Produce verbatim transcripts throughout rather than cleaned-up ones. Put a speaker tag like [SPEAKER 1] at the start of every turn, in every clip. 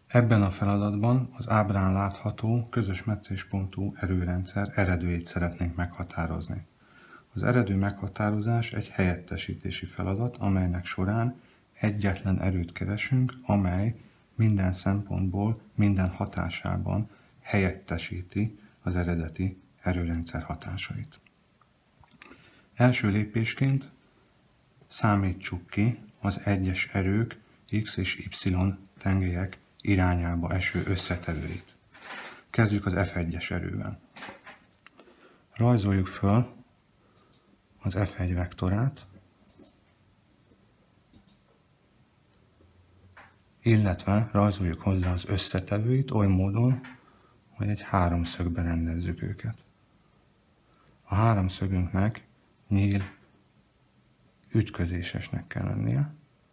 [SPEAKER 1] Ebben a feladatban az ábrán látható közös metszéspontú erőrendszer eredőjét szeretnénk meghatározni. Az eredő meghatározás egy helyettesítési feladat, amelynek során egyetlen erőt keresünk, amely minden szempontból, minden hatásában helyettesíti az eredeti erőrendszer hatásait. Első lépésként számítsuk ki az egyes erők X és Y tengelyek irányába eső összetevőit. Kezdjük az F egyes erővel. Rajzoljuk föl az F egy vektorát, illetve rajzoljuk hozzá az összetevőit oly módon, hogy egy háromszögbe rendezzük őket. A háromszögünknek nyíl ütközésesnek kell lennie.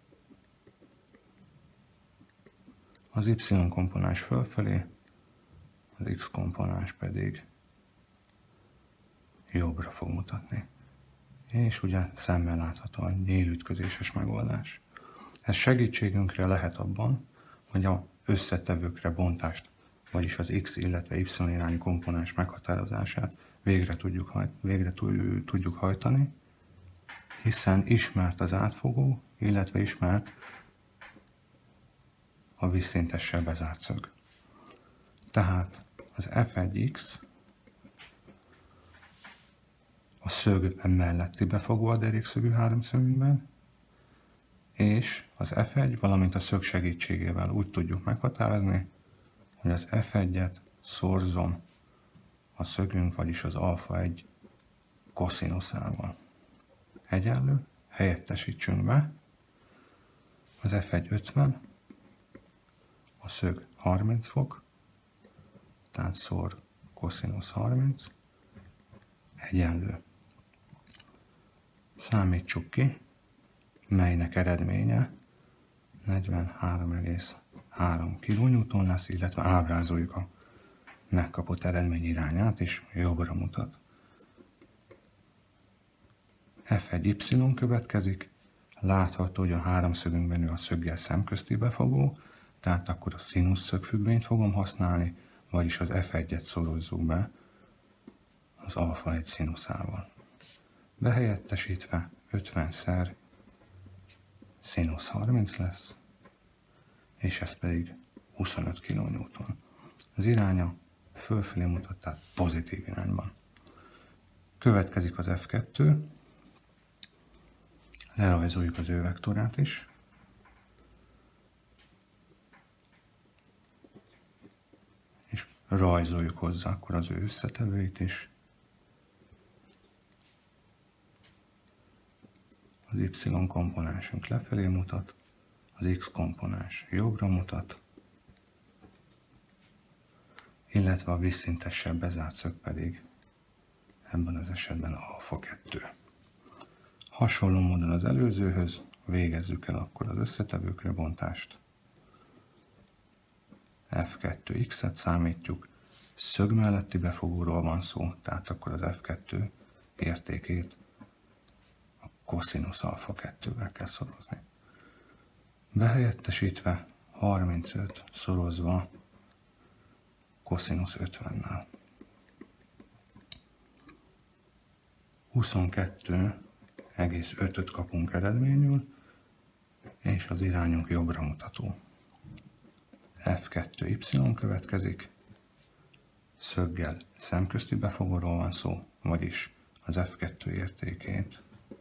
[SPEAKER 1] Az Y komponens fölfelé, az X komponens pedig jobbra fog mutatni. És ugye szemmel látható a nyílütközéses megoldás. Ez segítségünkre lehet abban, hogy az összetevőkre bontást, vagyis az X, illetve Y irányú komponens meghatározását végre tudjuk, hajt, végre tudjuk hajtani, hiszen ismert az átfogó, illetve ismert a vízszintessel bezárt szög. Tehát az F egy X a szög melletti befogó a derékszögű háromszögünkben, és az F egy, valamint a szög segítségével úgy tudjuk meghatározni, hogy az F egyet szorzom a szögünk, vagyis az alfa egy koszinuszával. Egyenlő, helyettesítsünk be, az F egy ötven, a szög harminc fok, tehát szor koszinusz harminc, egyenlő. Számítsuk ki, melynek eredménye negyvenhárom egész három kilonewton lesz, illetve ábrázoljuk a megkapott eredmény irányát, és jobbra mutat. F egy Y következik, látható, hogy a háromszögünkben ő a szöggel szemközti befogó, tehát akkor a színusz szögfüggvényt fogom használni, vagyis az F egyet szorozzuk be az alfa egy színuszával. Behelyettesítve ötvenszer színusz harminc lesz, és ez pedig huszonöt kilonewton. Az iránya fölfelé mutat, tehát pozitív irányban. Következik az F kettő, lerajzoljuk az ő vektorát is, és rajzoljuk hozzá akkor az ő összetevőit is. Az Y komponensünk lefelé mutat, az X komponens jobbra mutat, illetve a vízszintessel bezárt szög pedig ebben az esetben alfa kettő. Hasonló módon az előzőhöz végezzük el akkor az összetevőkre bontást. F kettő X-et számítjuk, szög melletti befogóról van szó, tehát akkor az F kettő értékét a koszinusz alfa kettővel kell szorozni. Behelyettesítve harmincöt szorozva koszinusz ötvennel. huszonkettő egész ötöt kapunk eredményül, és az irányunk jobbra mutató. F kettő Y következik, szöggel szemközti befogóról van szó, vagyis az F kettő értékét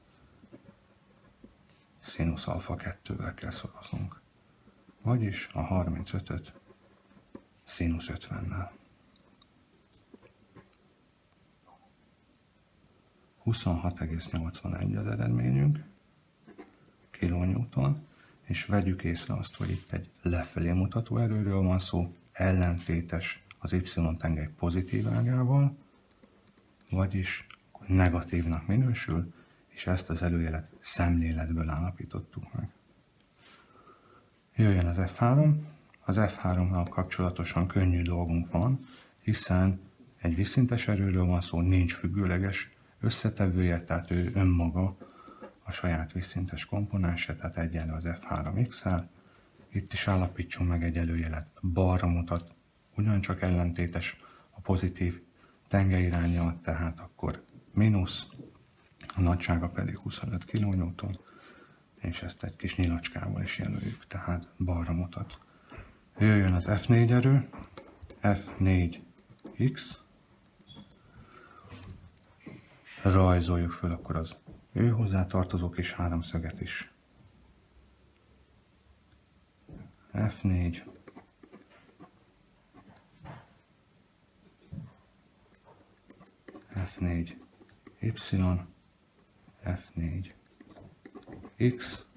[SPEAKER 1] színusz alfa kettővel kell szoroznunk, vagyis a harmincötöt színusz ötvennel. huszonhat egész nyolcvanegy az eredményünk, kilonewton, és vegyük észre azt, hogy itt egy lefelé mutató erőről van szó, ellentétes az Y tengely pozitív ágával, vagyis negatívnak minősül, és ezt az előjelet szemléletből állapítottuk meg. Jöjjön az F három. Az F hárommal kapcsolatosan könnyű dolgunk van, hiszen egy vízszintes erőről van szó, nincs függőleges összetevője, tehát ő önmaga a saját vízszintes komponense, tehát egyenlő az F három X-el, Itt is állapítsunk meg egy előjelet. Balra mutat, ugyancsak ellentétes a pozitív tengeriránnyal, tehát akkor mínusz, a nagysága pedig huszonöt kilonewton, és ezt egy kis nyilacskával is jelöljük, tehát balra mutat. Jöjjön az ef négy erő, ef négy x, rajzoljuk föl akkor az ő hozzá tartozó kis háromszöget is. ef négy, ef négy y, ef négy x,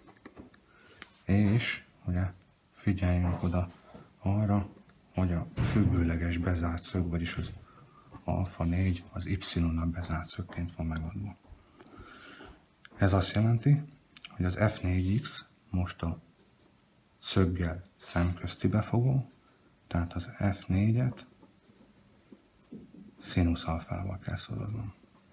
[SPEAKER 1] és ugye figyeljünk oda arra, hogy a függőleges bezárt szög, vagyis az alfa négy az y-nal bezárt szögként van megadva. Ez azt jelenti, hogy az ef négy x most a szöggel szemközti befogó, tehát az ef négyet színusz alfával kell szoroznom.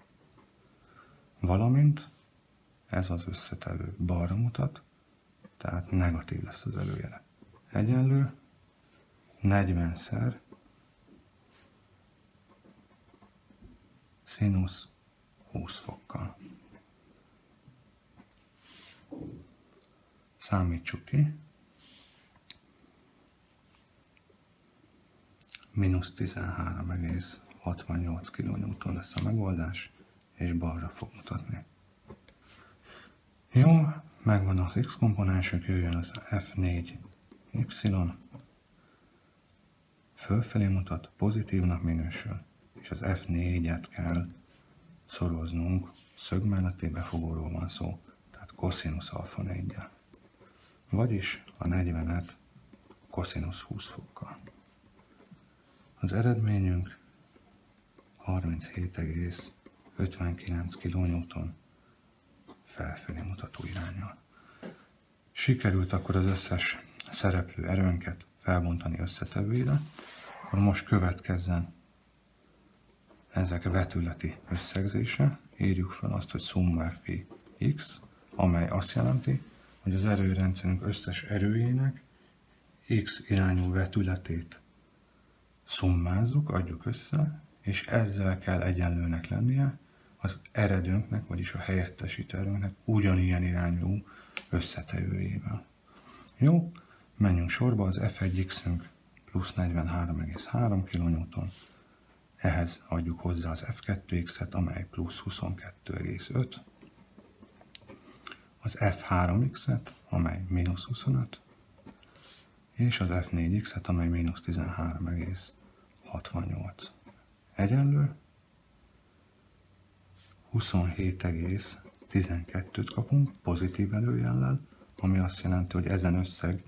[SPEAKER 1] Valamint ez az összetevő balra mutat, tehát negatív lesz az előjele. Egyenlő negyvenszer színusz húsz fokkal. Számítsuk ki. mínusz tizenhárom egész hatvannyolc kilonewton lesz a megoldás, és balra fog mutatni. Jó, megvan az x komponensünk, jöjjön az ef négy y, fölfelé mutat, pozitívnak minősül, és az ef négyet kell szoroznunk, szög melletti befogóról van szó, tehát koszinusz alfa néggyel. Vagyis a negyvenet koszinusz húsz fokkal. Az eredményünk harminchét egész ötvenkilenc kilonewton felfelé mutató iránnyal. Sikerült akkor az összes szereplő erőnket felbontani összetevőire, akkor most következzen ezek vetületi összegzése. Írjuk fel azt, hogy szumma fi x, amely azt jelenti, hogy az erőrendszerünk összes erőjének x irányú vetületét szummázzuk, adjuk össze, és ezzel kell egyenlőnek lennie az eredőnknek, vagyis a helyettesítő erőnknek ugyanilyen irányú összetevőjével. Jó, menjünk sorba, az ef egy x-ünk plusz negyvenhárom egész három kilonewton, ehhez adjuk hozzá az ef kettő x-et, amely plusz huszonkettő egész öt, az ef három x-et, amely mínusz huszonöt, és az ef négy x-et, amely mínusz tizenhárom egész hatvannyolc. Egyenlő huszonhét egész tizenkettőt kapunk pozitív előjellel, ami azt jelenti, hogy ezen összeg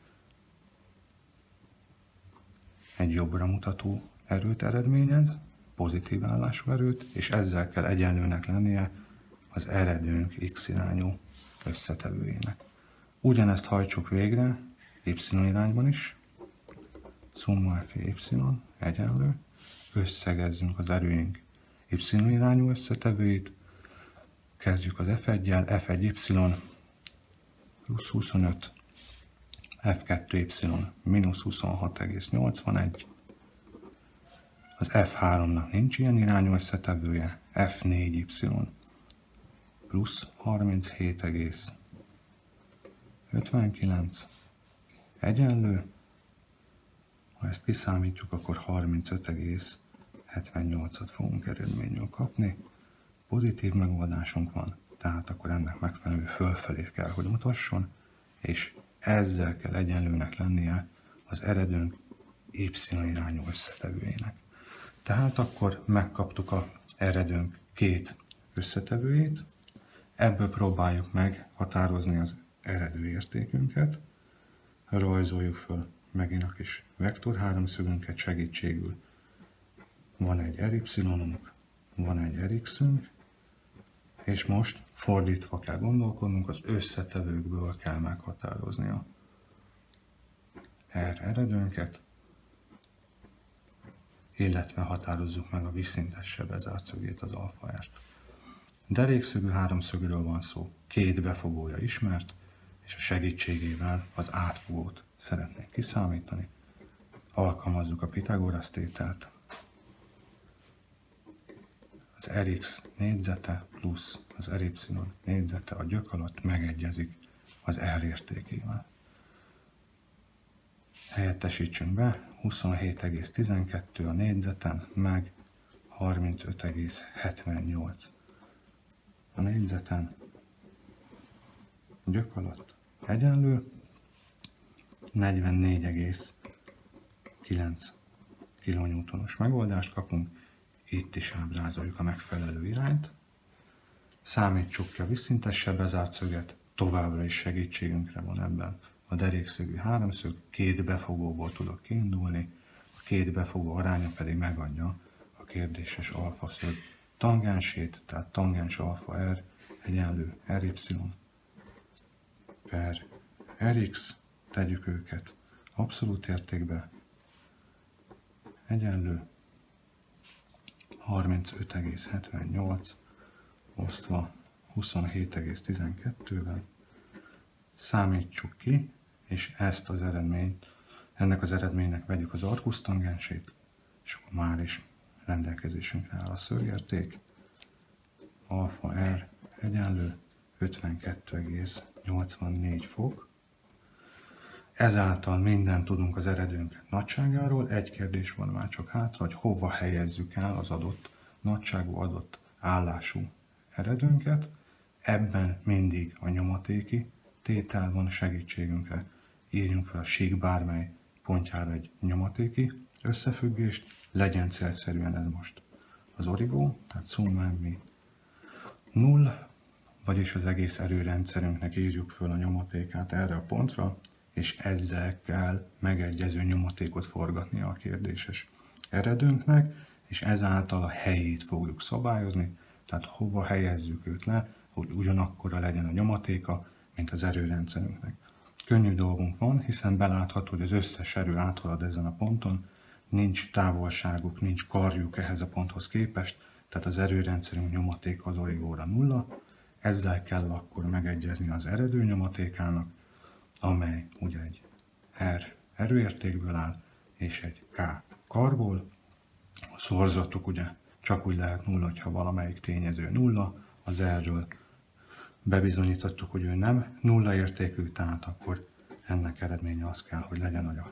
[SPEAKER 1] egy jobbra mutató erőt eredményez, pozitív állású erőt, és ezzel kell egyenlőnek lennie az eredőnk x irányú összetevőjének. Ugyanezt hajtsuk végre y irányban is, szumma fi y egyenlő, összegezzünk az erőink y irányú összetevőit, kezdjük az ef egyel, ef egy y plusz huszonöt, ef kettő y mínusz huszonhat egész nyolcvanegy, az ef háromnak nincs ilyen irányú összetevője, ef négy y plusz harminchét egész ötvenkilenc egyenlő, ha ezt kiszámítjuk, akkor harmincöt egész hetvennyolcat fogunk eredményül kapni. Pozitív megoldásunk van, tehát akkor ennek megfelelő fölfelé kell, hogy mutasson, és ezzel kell egyenlőnek lennie az eredőnk y irányú összetevőjének. Tehát akkor megkaptuk az eredőnk két összetevőjét, ebből próbáljuk meg határozni az eredő értékünket, rajzoljuk föl megint a kis vektor háromszögünket segítségül. Van egy ry-unk, van egy rx-ünk, és most fordítva kell gondolkodnunk, az összetevőkből kell meghatározni a R eredőnket, illetve határozzuk meg a vízszintessel bezárt szögét, az alfa R-t. Derékszögű háromszögről van szó, két befogója ismert, és a segítségével az átfogót szeretnénk kiszámítani. Alkalmazzuk a Pitagorasz tételt. Az Rx négyzete plusz az Ry négyzete a gyök alatt megegyezik az R értékével. Helyettesítsünk be, huszonhét egész tizenkettő a négyzeten, meg harmincöt egész hetvennyolc a négyzeten, gyök alatt egyenlő negyvennégy egész kilenc kilonewtonos megoldást kapunk. Itt is ábrázoljuk a megfelelő irányt. Számítsuk ki a vízszintessel bezárt szöget, továbbra is segítségünkre van ebben a derékszögű háromszög, két befogóból tudok kiindulni, a két befogó aránya pedig megadja a kérdéses alfaszög tangensét, tehát tangens alfa R egyenlő Ry per Rx, tegyük őket abszolút értékbe, egyenlő harmincöt egész hetvennyolc osztva huszonhét egész tizenkettővel. Számítsuk ki, és ezt az eredményt, ennek az eredménynek vegyük az arkusztangensét, és akkor már is rendelkezésünkre áll a szögérték. Alfa R egyenlő ötvenkettő egész nyolcvannégy fok. Ezáltal mindent tudunk az eredőnk nagyságáról. Egy kérdés van már csak hátra, hogy hova helyezzük el az adott nagyságú, adott állású eredőnket. Ebben mindig a nyomatéki tétel van segítségünkre. Írjunk fel a sík bármely pontjára egy nyomatéki összefüggést, legyen célszerűen ez most az origó, tehát summa mi null, vagyis az egész erőrendszerünknek írjuk föl a nyomatékát erre a pontra, és ezzel kell megegyező nyomatékot forgatni a kérdéses eredőnknek, és ezáltal a helyét fogjuk szabályozni, tehát hova helyezzük őt le, hogy ugyanakkora legyen a nyomatéka, mint az erőrendszerünknek. Könnyű dolgunk van, hiszen belátható, hogy az összes erő áthalad ezen a ponton, nincs távolságuk, nincs karjuk ehhez a ponthoz képest, tehát az erőrendszerünk nyomatéka az origóra nulla, ezzel kell akkor megegyezni az eredő nyomatékának, amely ugye egy R erőértékből áll, és egy K karból. A szorzatok ugye csak úgy lehet nulla, ha valamelyik tényező nulla, az R-ről bebizonyítottuk, hogy ő nem nulla értékű, tehát akkor ennek eredménye az kell, hogy legyen, hogy a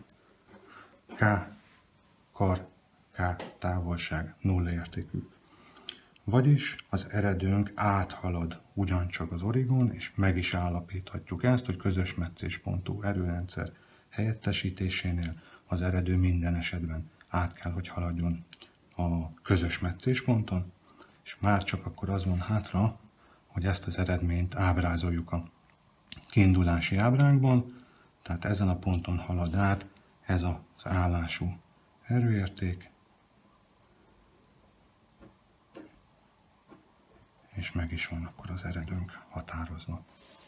[SPEAKER 1] K kar, K távolság nulla értékű. Vagyis az eredőnk áthalad ugyancsak az origón, és meg is állapíthatjuk ezt, hogy közös meccéspontú erőrendszer helyettesítésénél az eredő minden esetben át kell, hogy haladjon a közös meccésponton, és már csak akkor az van hátra, hogy ezt az eredményt ábrázoljuk a kiindulási ábránkban, tehát ezen a ponton halad át ez az állású erőérték, és meg is van akkor az eredőnk határozva.